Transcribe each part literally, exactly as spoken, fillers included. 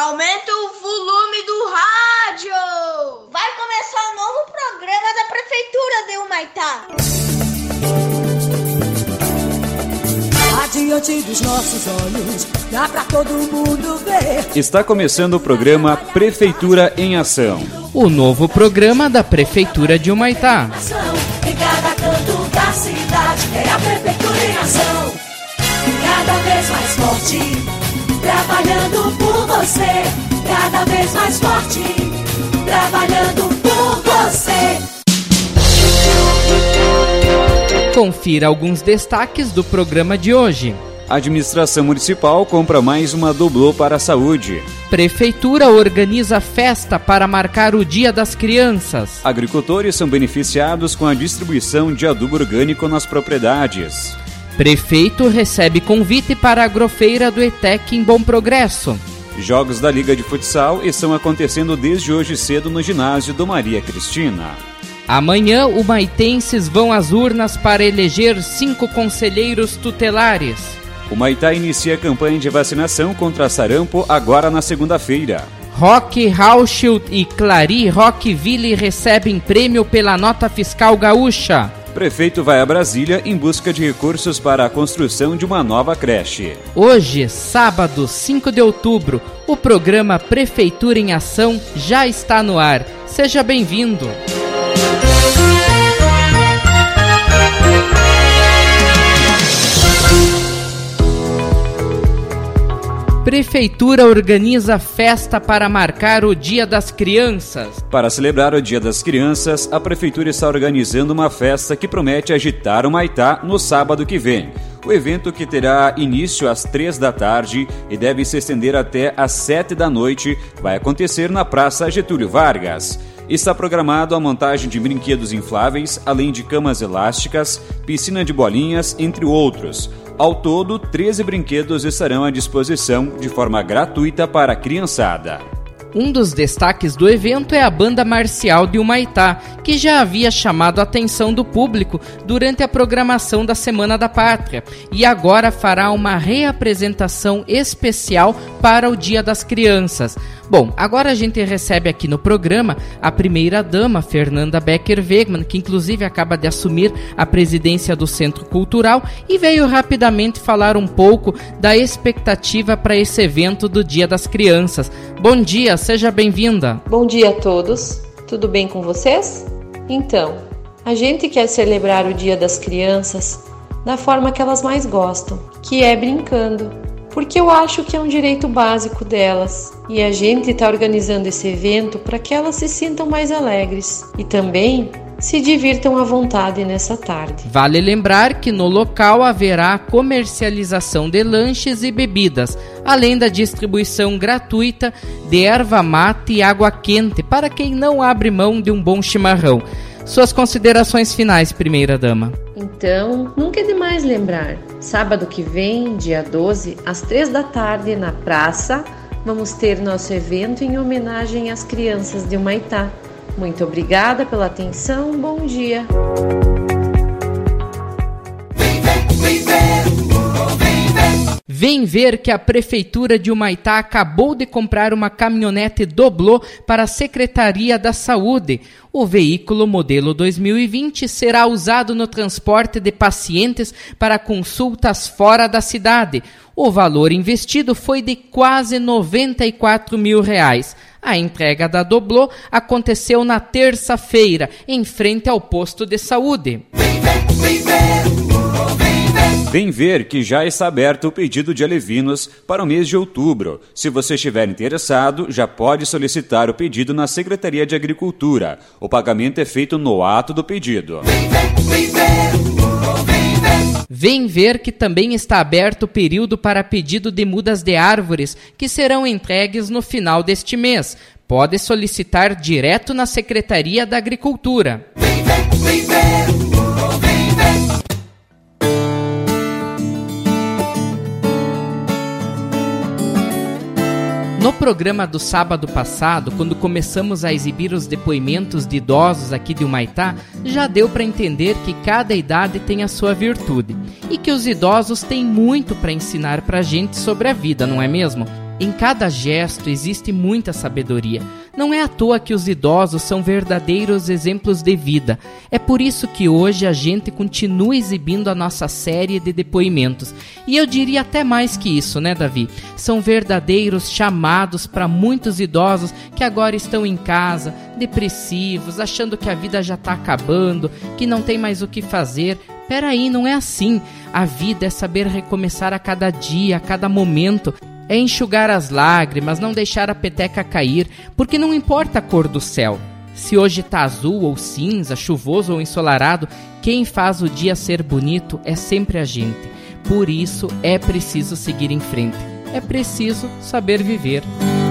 Aumenta o volume do rádio! Vai começar um novo programa da Prefeitura de Humaitá. Adiante dos nossos olhos, dá pra todo mundo ver. Está começando o programa Prefeitura em Ação. O novo programa da Prefeitura de Humaitá. Em cada canto da cidade é a Prefeitura em Ação. Cada vez mais forte, trabalhando por você. Cada vez mais forte, trabalhando por você. Confira alguns destaques do programa de hoje. A administração municipal compra mais uma doblô para a saúde. Prefeitura organiza festa para marcar o Dia das Crianças. Agricultores são beneficiados com a distribuição de adubo orgânico nas propriedades. Prefeito recebe convite para a agrofeira do E T E C em Bom Progresso. Jogos da Liga de Futsal estão acontecendo desde hoje cedo no ginásio do Maria Cristina. Amanhã, humaitenses vão às urnas para eleger cinco conselheiros tutelares. Humaitá inicia a campanha de vacinação contra sarampo agora na segunda-feira. Rock Hauschild e Clary Rockville recebem prêmio pela nota fiscal gaúcha. Prefeito vai a Brasília em busca de recursos para a construção de uma nova creche. Hoje, sábado, cinco de outubro, o programa Prefeitura em Ação já está no ar. Seja bem-vindo! Prefeitura organiza festa para marcar o Dia das Crianças. Para celebrar o Dia das Crianças, a Prefeitura está organizando uma festa que promete agitar o Humaitá no sábado que vem. O evento, que terá início às três da tarde e deve se estender até às sete da noite, vai acontecer na Praça Getúlio Vargas. Está programado a montagem de brinquedos infláveis, além de camas elásticas, piscina de bolinhas, entre outros. Ao todo, treze brinquedos estarão à disposição de forma gratuita para a criançada. Um dos destaques do evento é a Banda Marcial de Humaitá, que já havia chamado a atenção do público durante a programação da Semana da Pátria e agora fará uma reapresentação especial para o Dia das Crianças. Bom, agora a gente recebe aqui no programa a primeira-dama, Fernanda Becker-Wegmann, que inclusive acaba de assumir a presidência do Centro Cultural e veio rapidamente falar um pouco da expectativa para esse evento do Dia das Crianças. Bom dia, seja bem-vinda. Bom dia a todos, tudo bem com vocês? Então, a gente quer celebrar o Dia das Crianças da forma que elas mais gostam, que é brincando, porque eu acho que é um direito básico delas. E a gente está organizando esse evento para que elas se sintam mais alegres e também se divirtam à vontade nessa tarde. Vale lembrar que no local haverá comercialização de lanches e bebidas, além da distribuição gratuita de erva mate e água quente para quem não abre mão de um bom chimarrão. Suas considerações finais, primeira-dama. Então, nunca é demais lembrar. Sábado que vem, dia doze, às três da tarde, na praça, vamos ter nosso evento em homenagem às crianças de Humaitá. Muito obrigada pela atenção, bom dia! Vem ver, vem ver, oh, vem ver. Vem ver que a Prefeitura de Humaitá acabou de comprar uma caminhonete doblô para a Secretaria da Saúde. O veículo modelo dois mil e vinte será usado no transporte de pacientes para consultas fora da cidade. O valor investido foi de quase noventa e quatro mil reais. A entrega da doblô aconteceu na terça-feira, em frente ao posto de saúde. Vem ver, vem ver, oh, vem ver. Vem ver que já está aberto o pedido de alevinos para o mês de outubro. Se você estiver interessado, já pode solicitar o pedido na Secretaria de Agricultura. O pagamento é feito no ato do pedido. Vem ver, vem ver, oh, vem ver. Vem ver que também está aberto o período para pedido de mudas de árvores, que serão entregues no final deste mês. Pode solicitar direto na Secretaria da Agricultura. Vem ver, vem ver, oh, vem ver. No programa do sábado passado, quando começamos a exibir os depoimentos de idosos aqui de Humaitá, já deu para entender que cada idade tem a sua virtude e que os idosos têm muito para ensinar para a gente sobre a vida, não é mesmo? Em cada gesto existe muita sabedoria. Não é à toa que os idosos são verdadeiros exemplos de vida. É por isso que hoje a gente continua exibindo a nossa série de depoimentos. E eu diria até mais que isso, né, Davi? São verdadeiros chamados para muitos idosos que agora estão em casa, depressivos, achando que a vida já está acabando, que não tem mais o que fazer. Peraí, não é assim. A vida é saber recomeçar a cada dia, a cada momento. É enxugar as lágrimas, não deixar a peteca cair, porque não importa a cor do céu. Se hoje tá azul ou cinza, chuvoso ou ensolarado, quem faz o dia ser bonito é sempre a gente. Por isso é preciso seguir em frente. É preciso saber viver.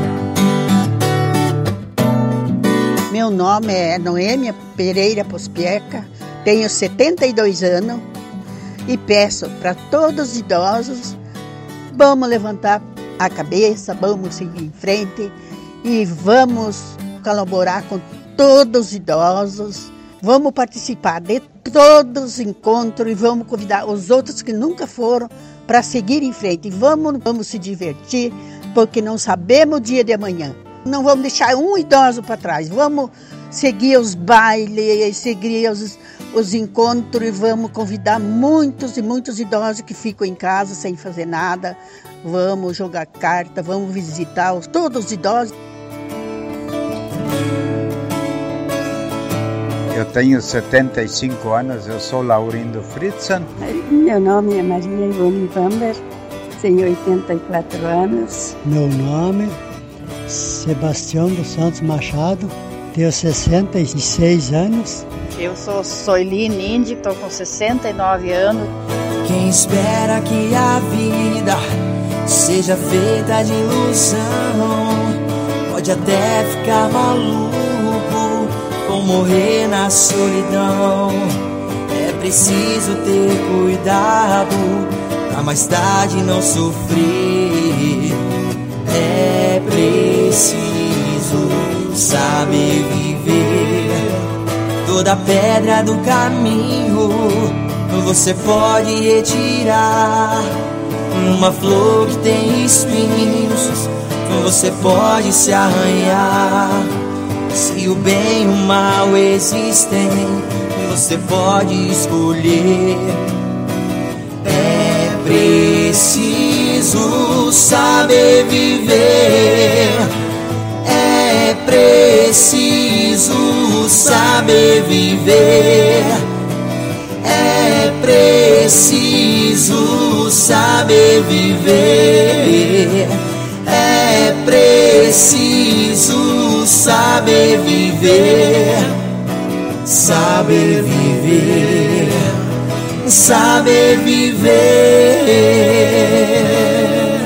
Meu nome é Noêmia Pereira Pospieca, tenho setenta e dois anos e peço para todos os idosos, vamos levantar a cabeça, vamos seguir em frente e vamos colaborar com todos os idosos, vamos participar de todos os encontros e vamos convidar os outros que nunca foram para seguir em frente. Vamos, vamos se divertir, porque não sabemos o dia de amanhã. Não vamos deixar um idoso para trás, vamos seguir os bailes, seguir os, os encontros e vamos convidar muitos e muitos idosos que ficam em casa sem fazer nada. Vamos jogar carta, vamos visitar os, todos os idosos. Eu tenho setenta e cinco anos, eu sou Laurindo Fritzen. Meu nome é Maria Ivone Vamber, tenho oitenta e quatro anos. Meu nome é Sebastião dos Santos Machado, tenho sessenta e seis anos. Eu sou Soiline Indy, estou com sessenta e nove anos. Quem espera que a vida seja feita de ilusão pode até ficar maluco ou morrer na solidão. É preciso ter cuidado pra mais tarde não sofrer. É preciso saber viver. Toda pedra do caminho você pode retirar. Uma flor que tem espinhos você pode se arranhar. Se o bem e o mal existem, você pode escolher. É preciso saber viver. É preciso saber viver. É preciso saber viver. É preciso saber viver. Saber viver. Saber viver.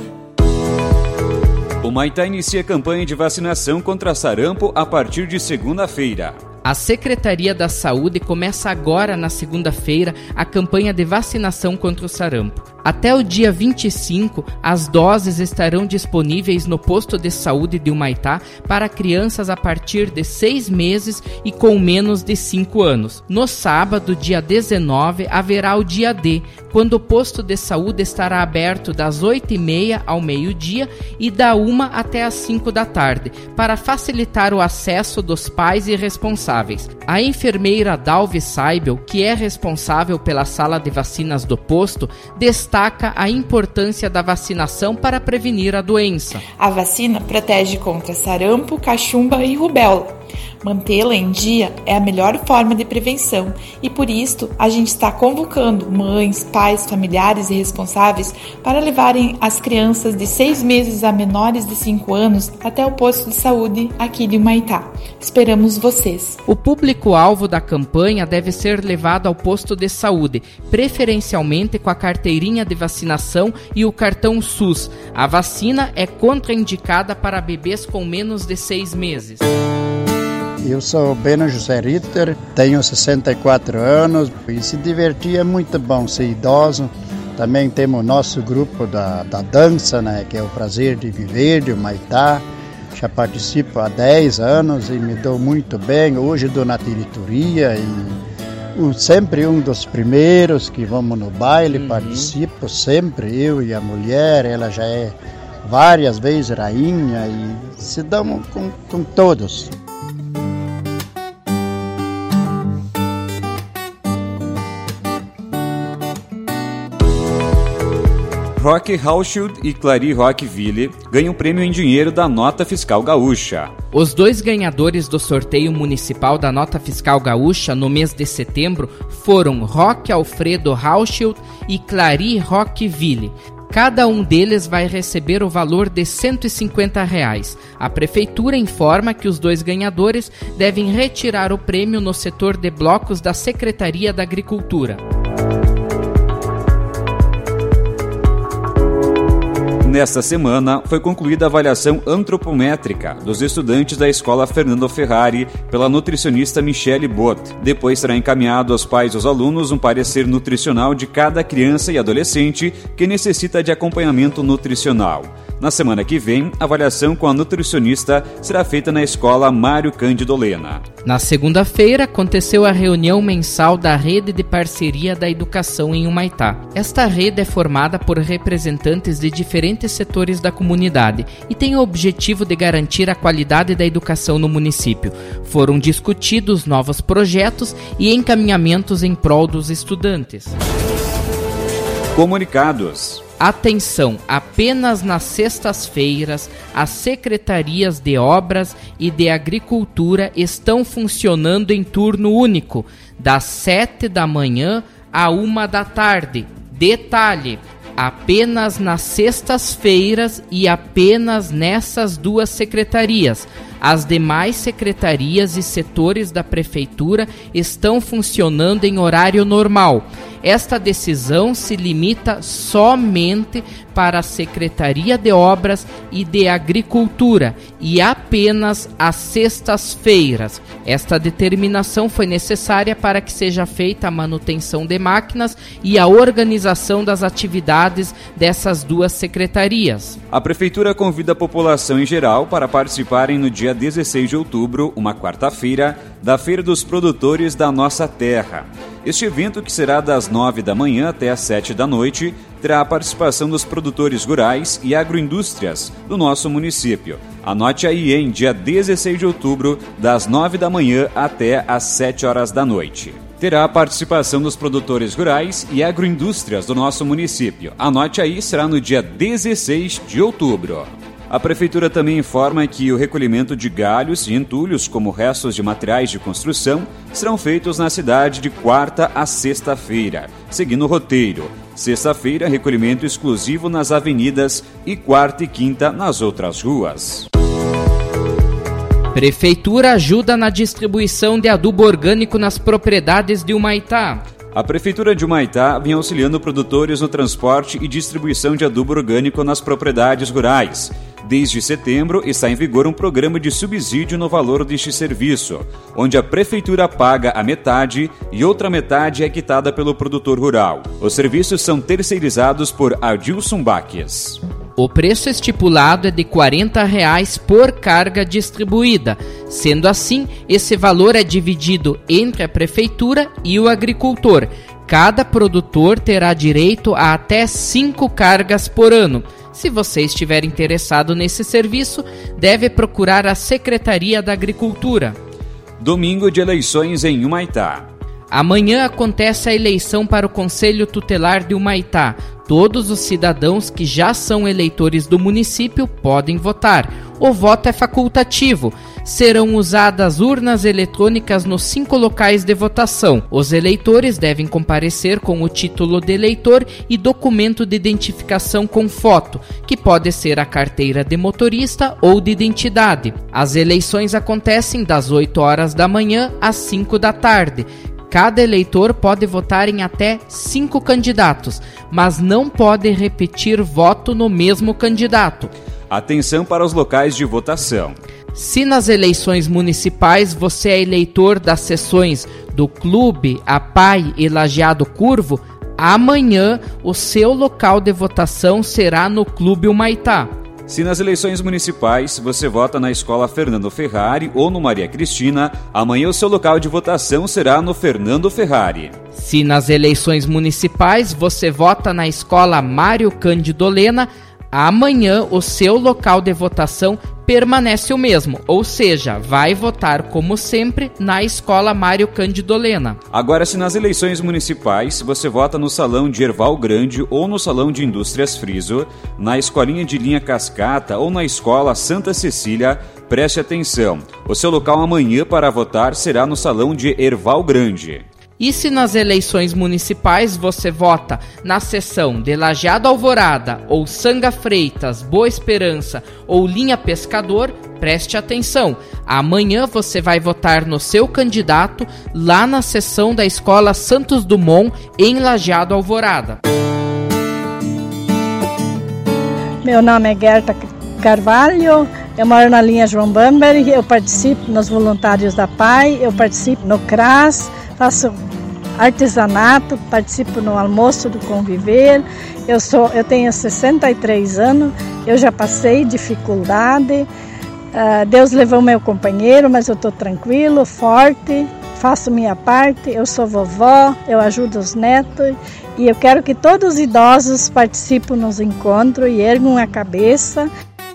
O Maitá inicia a campanha de vacinação contra sarampo a partir de segunda-feira. A Secretaria da Saúde começa agora, na segunda-feira, a campanha de vacinação contra o sarampo. Até o dia vinte e cinco, as doses estarão disponíveis no posto de saúde de Humaitá para crianças a partir de seis meses e com menos de cinco anos. No sábado, dia dezenove, haverá o dia D, quando o posto de saúde estará aberto das oito e meia ao meio-dia e da uma até às cinco da tarde, para facilitar o acesso dos pais e responsáveis. A enfermeira Dalvi Saibel, que é responsável pela sala de vacinas do posto, destaca a importância da vacinação para prevenir a doença. A vacina protege contra sarampo, cachumba e rubéola. Mantê-la em dia é a melhor forma de prevenção e por isso a gente está convocando mães, pais, familiares e responsáveis para levarem as crianças de seis meses a menores de cinco anos até o posto de saúde aqui de Humaitá. Esperamos vocês. O público-alvo da campanha deve ser levado ao posto de saúde, preferencialmente com a carteirinha de vacinação e o cartão SUS. A vacina é contraindicada para bebês com menos de seis meses. Eu sou Beno José Ritter, tenho sessenta e quatro anos e se divertir é muito bom ser idoso. Também temos o nosso grupo da, da dança, né, que é o Prazer de Viver, de Humaitá. Já participo há dez anos e me dou muito bem. Hoje dou na diretoria e um, sempre um dos primeiros que vamos no baile, uhum. Participo sempre, eu e a mulher, ela já é várias vezes rainha e se damos com, com todos. Roque Hauschild e Clary Roqueville ganham prêmio em dinheiro da Nota Fiscal Gaúcha. Os dois ganhadores do sorteio municipal da Nota Fiscal Gaúcha no mês de setembro foram Roque Alfredo Hauschild e Clary Roqueville. Cada um deles vai receber o valor de cento e cinquenta reais. A prefeitura informa que os dois ganhadores devem retirar o prêmio no setor de blocos da Secretaria da Agricultura. Nesta semana, foi concluída a avaliação antropométrica dos estudantes da Escola Fernando Ferrari pela nutricionista Michele Bott. Depois será encaminhado aos pais dos alunos um parecer nutricional de cada criança e adolescente que necessita de acompanhamento nutricional. Na semana que vem, a avaliação com a nutricionista será feita na Escola Mário Cândido Lena. Na segunda-feira, aconteceu a reunião mensal da Rede de Parceria da Educação em Humaitá. Esta rede é formada por representantes de diferentes setores da comunidade e tem o objetivo de garantir a qualidade da educação no município. Foram discutidos novos projetos e encaminhamentos em prol dos estudantes. Comunicados. Atenção, apenas nas sextas-feiras, as secretarias de obras e de agricultura estão funcionando em turno único, das sete da manhã à uma da tarde. Detalhe, apenas nas sextas-feiras e apenas nessas duas secretarias. As demais secretarias e setores da prefeitura estão funcionando em horário normal. Esta decisão se limita somente para a Secretaria de Obras e de Agricultura e apenas às sextas-feiras. Esta determinação foi necessária para que seja feita a manutenção de máquinas e a organização das atividades dessas duas secretarias. A Prefeitura convida a população em geral para participarem no dia dezesseis de outubro, uma quarta-feira, da Feira dos Produtores da Nossa Terra. Este evento, que será das nove da manhã até às sete da noite, terá a participação dos produtores rurais e agroindústrias do nosso município. Anote aí, em dia dezesseis de outubro, das nove da manhã até às sete horas da noite. Terá a participação dos produtores rurais e agroindústrias do nosso município. Anote aí, será no dia dezesseis de outubro. A Prefeitura também informa que o recolhimento de galhos e entulhos, como restos de materiais de construção, serão feitos na cidade de quarta a sexta-feira, seguindo o roteiro. Sexta-feira, recolhimento exclusivo nas avenidas e quarta e quinta nas outras ruas. Prefeitura ajuda na distribuição de adubo orgânico nas propriedades de Humaitá. A Prefeitura de Humaitá vem auxiliando produtores no transporte e distribuição de adubo orgânico nas propriedades rurais. Desde setembro, está em vigor um programa de subsídio no valor deste serviço, onde a Prefeitura paga a metade e outra metade é quitada pelo produtor rural. Os serviços são terceirizados por Adilson Baques. O preço estipulado é de quarenta reais por carga distribuída. Sendo assim, esse valor é dividido entre a Prefeitura e o agricultor. Cada produtor terá direito a até cinco cargas por ano. Se você estiver interessado nesse serviço, deve procurar a Secretaria da Agricultura. Domingo de eleições em Humaitá. Amanhã acontece a eleição para o Conselho Tutelar de Humaitá. Todos os cidadãos que já são eleitores do município podem votar. O voto é facultativo. Serão usadas urnas eletrônicas nos cinco locais de votação. Os eleitores devem comparecer com o título de eleitor e documento de identificação com foto, que pode ser a carteira de motorista ou de identidade. As eleições acontecem das oito horas da manhã às cinco da tarde. Cada eleitor pode votar em até cinco candidatos, mas não pode repetir voto no mesmo candidato. Atenção para os locais de votação. Se nas eleições municipais você é eleitor das seções do Clube, A P A I e Lajeado Curvo, amanhã o seu local de votação será no Clube Humaitá. Se nas eleições municipais você vota na Escola Fernando Ferrari ou no Maria Cristina, amanhã o seu local de votação será no Fernando Ferrari. Se nas eleições municipais você vota na Escola Mário Cândido Lena, Amanhã o seu local de votação permanece o mesmo, ou seja, vai votar como sempre na Escola Mário Cândido Olena. Agora, se nas eleições municipais você vota no Salão de Erval Grande ou no Salão de Indústrias Friso, na Escolinha de Linha Cascata ou na Escola Santa Cecília, preste atenção. O seu local amanhã para votar será no Salão de Erval Grande. E se nas eleições municipais você vota na seção de Lajeado Alvorada ou Sanga Freitas, Boa Esperança ou Linha Pescador, preste atenção. Amanhã você vai votar no seu candidato lá na seção da Escola Santos Dumont em Lajeado Alvorada. Meu nome é Gerta Carvalho, eu moro na linha João Bamberg, eu participo nos Voluntários da P A I, eu participo no C R A S, faço artesanato, participo no almoço do Conviver. Eu sou, eu tenho sessenta e três anos, eu já passei dificuldade. Uh, Deus levou meu companheiro, mas eu estou tranquilo, forte, faço minha parte. Eu sou vovó, eu ajudo os netos e eu quero que todos os idosos participem nos encontros e ergam a cabeça.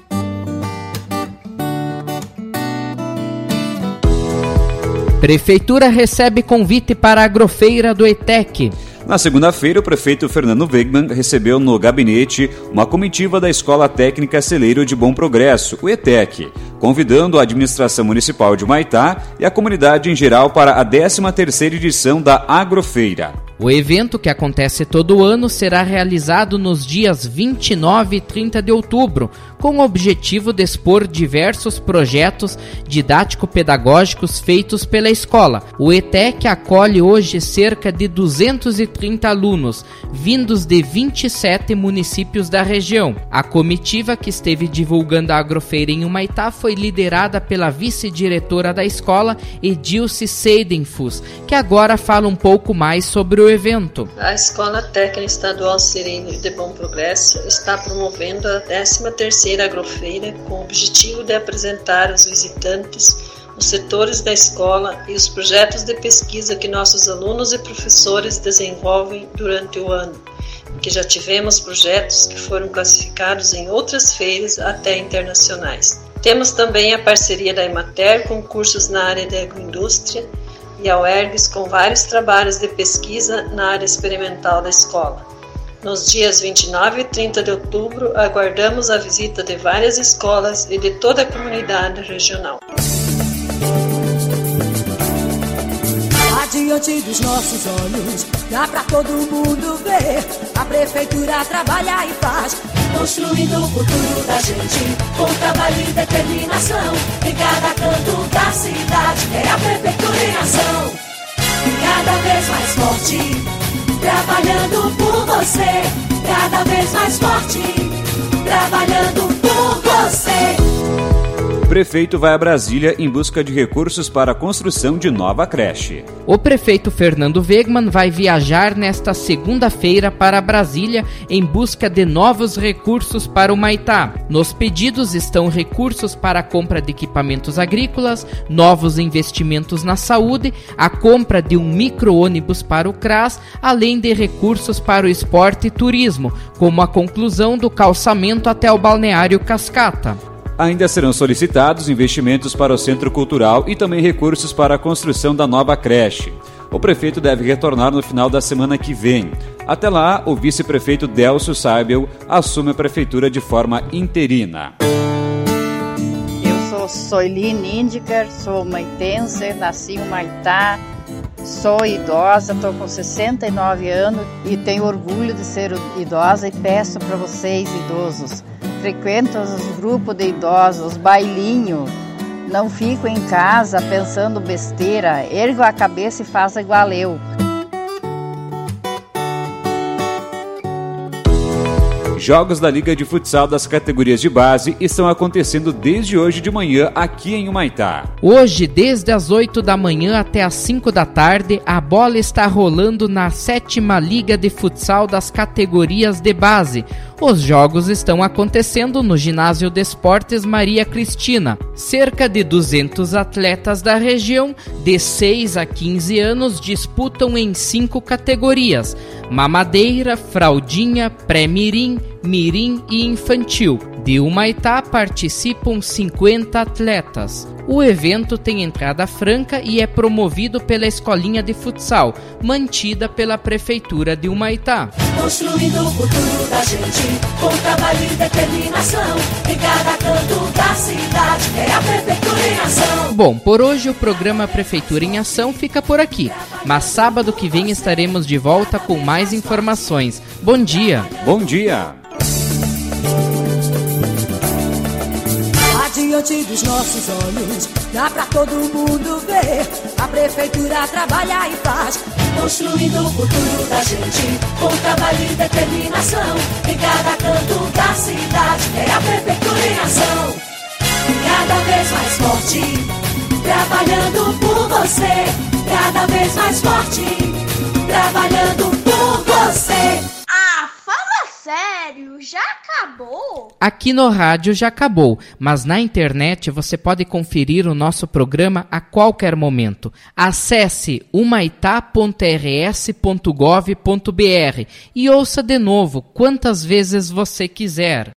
Prefeitura recebe convite para a agrofeira do E T E C. Na segunda-feira, o prefeito Fernando Wegmann recebeu no gabinete uma comitiva da Escola Técnica Celeiro de Bom Progresso, o E T E C, convidando a administração municipal de Humaitá e a comunidade em geral para a décima terceira edição da Agrofeira. O evento, que acontece todo ano, será realizado nos dias vinte e nove e trinta de outubro, com o objetivo de expor diversos projetos didático-pedagógicos feitos pela escola. O E T E C acolhe hoje cerca de duzentos e trinta alunos, vindos de vinte e sete municípios da região. A comitiva que esteve divulgando a agrofeira em Humaitá foi liderada pela vice-diretora da escola, Edilce Seidenfuss, que agora fala um pouco mais sobre o evento. A Escola Técnica Estadual Celeiro de Bom Progresso está promovendo a décima terceira agrofeira com o objetivo de apresentar aos visitantes os setores da escola e os projetos de pesquisa que nossos alunos e professores desenvolvem durante o ano, que já tivemos projetos que foram classificados em outras feiras até internacionais. Temos também a parceria da Emater com cursos na área de agroindústria e a UERGS com vários trabalhos de pesquisa na área experimental da escola. Nos dias vinte e nove e trinta de outubro, aguardamos a visita de várias escolas e de toda a comunidade regional. Diante dos nossos olhos, dá pra todo mundo ver. A prefeitura trabalha e faz, construindo o futuro da gente, com trabalho e determinação. Em cada canto da cidade, é a prefeitura em ação. Cada vez mais forte, trabalhando por você. Cada vez mais forte, trabalhando por você. O prefeito vai a Brasília em busca de recursos para a construção de nova creche. O prefeito Fernando Wegmann vai viajar nesta segunda-feira para Brasília em busca de novos recursos para o Humaitá. Nos pedidos estão recursos para a compra de equipamentos agrícolas, novos investimentos na saúde, a compra de um micro-ônibus para o C R A S, além de recursos para o esporte e turismo, como a conclusão do calçamento até o Balneário Cascata. Ainda serão solicitados investimentos para o Centro Cultural e também recursos para a construção da nova creche. O prefeito deve retornar no final da semana que vem. Até lá, o vice-prefeito Delcio Saibel assume a prefeitura de forma interina. Eu sou Soiline Indiger, sou humaitense, nasci em Humaitá, sou idosa, estou com sessenta e nove anos e tenho orgulho de ser idosa e peço para vocês, idosos, frequentam os grupos de idosos, bailinho, não fico em casa pensando besteira, ergo a cabeça e faça igual eu. Jogos da Liga de Futsal das categorias de base estão acontecendo desde hoje de manhã aqui em Humaitá. Hoje, desde as oito da manhã até as cinco da tarde, a bola está rolando na sétima Liga de Futsal das categorias de base. Os jogos estão acontecendo no Ginásio de Esportes Maria Cristina. Cerca de duzentos atletas da região, de seis a quinze anos, disputam em cinco categorias: mamadeira, fraldinha, pré-mirim, mirim e infantil. De Humaitá participam cinquenta atletas. O evento tem entrada franca e é promovido pela Escolinha de Futsal, mantida pela Prefeitura de Humaitá. Construindo o futuro da gente, com trabalho e determinação, em cada canto da cidade, é a Prefeitura em Ação. Bom, por hoje o programa Prefeitura em Ação fica por aqui, mas sábado que vem estaremos de volta com mais informações. Bom dia! Bom dia! Diante dos nossos olhos, dá pra todo mundo ver. A prefeitura trabalha e faz, construindo o futuro da gente, com trabalho e determinação. Em cada canto da cidade, é a prefeitura em ação. Cada vez mais forte, trabalhando por você. Cada vez mais forte, trabalhando por você. Ah, fala sério, já acabou? Aqui no rádio já acabou, mas na internet você pode conferir o nosso programa a qualquer momento. Acesse humaitá ponto r s ponto gov ponto b r e ouça de novo quantas vezes você quiser.